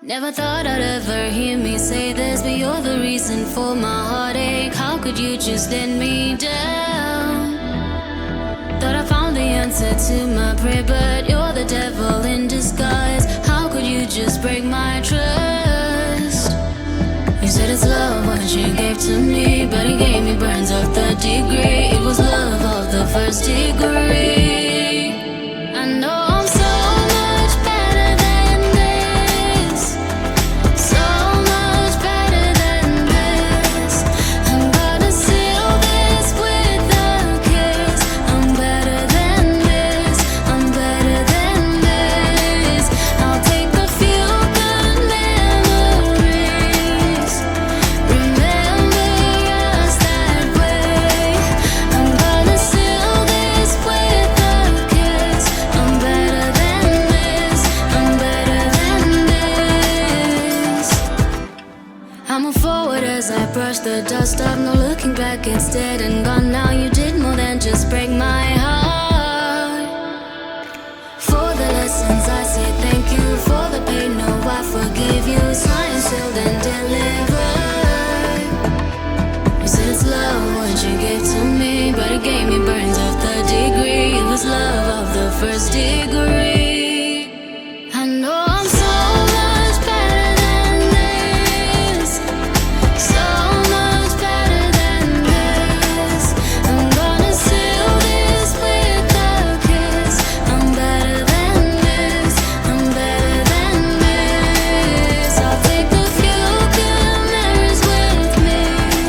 Never thought I'd ever hear me say this, but you're the reason for my heartache. How could you just let me down? Thought I found the answer to my prayer, but you're the devil in disguise. How could you just break my trust? You said it's love what you gave to me, but he gave me burns of the degree. It was love of the first degree. I know I'm so much better than this, so much better than this. I'm gonna seal this with a kiss. I'm better than this, I'm better than this. I'll take a few good memories, remember us that way. I'm gonna seal this with a kiss. I'm better than this, I'm better than this. I move forward as I brush the dust up, no looking back, it's dead and gone now. You did more than just break my heart. For the lessons I say thank you, for the pain, no I forgive you. Signed, sealed and delivered. You said it's love what you gave to me, but it gave me burns of the degree. It was love of the first degree. I know I'm so much better than this, so much better than this. I'm gonna seal this with a kiss. I'm better than this, I'm better than this. I'll take a few good memories with me,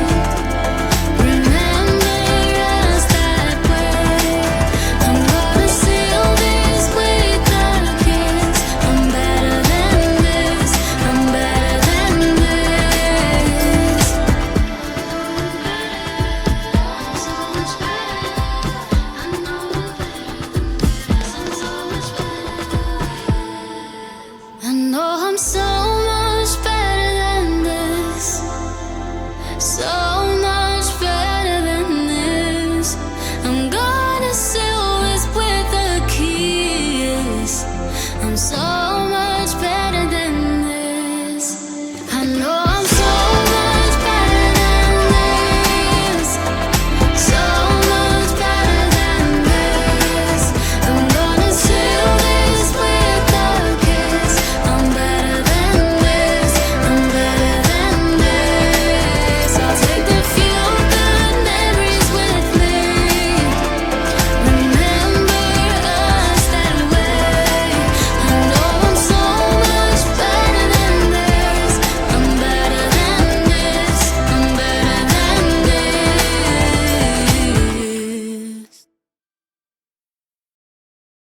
remember us that way. I'm gonna seal this with a kiss. I'm better than this, I'm better than this. So much better, I know we're better than this. I'm so much better. I know I'm so much better than this, so